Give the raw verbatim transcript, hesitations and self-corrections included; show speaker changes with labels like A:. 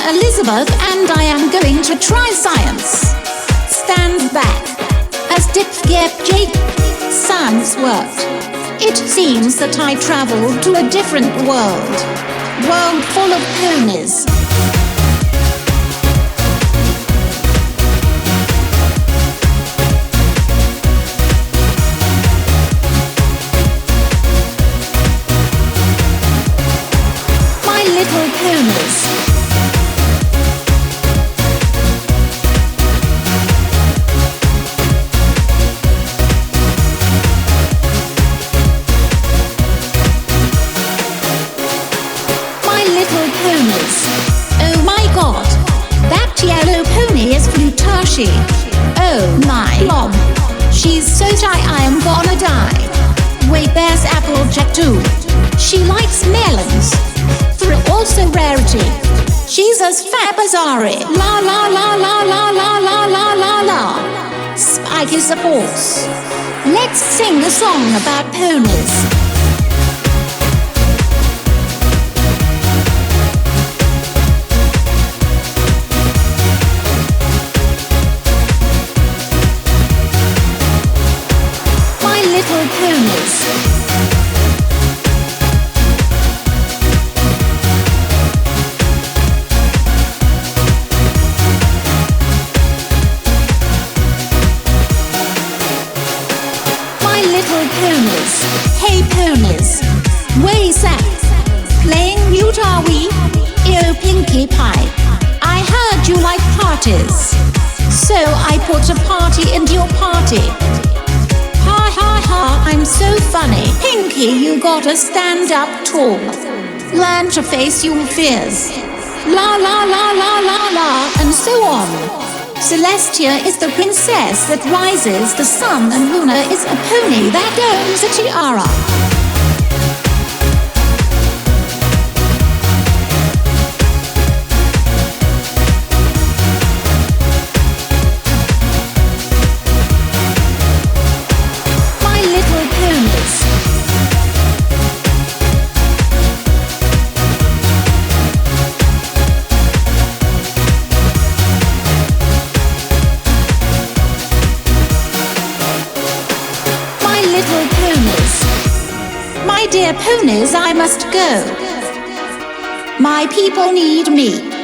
A: Elizabeth and I am going to try science. Stand back. As Dip Gep Jake Sans worked, it seems that I traveled to a different world. World full of ponies. My little ponies. Oh my god, that yellow pony is Flutashi. Oh my lob, she's so shy I am gonna die. Wait, there's Applejack too. She likes melons. Through also rarity. She's as fab as Ari. La la la la la la la la la la. Spike is a horse. Let's sing a song about ponies. Hey ponies, way sack, playing mute are we? Ew Pinkie Pie, I heard you like parties, so I put a party into your party. Ha ha ha, I'm so funny. Pinkie, you gotta stand up tall. Learn to face your fears. La la la la la la, and so on. Celestia is the princess that rises the sun, and Luna is a pony that owns a tiara. My little ponies. My dear ponies, I must go. My people need me.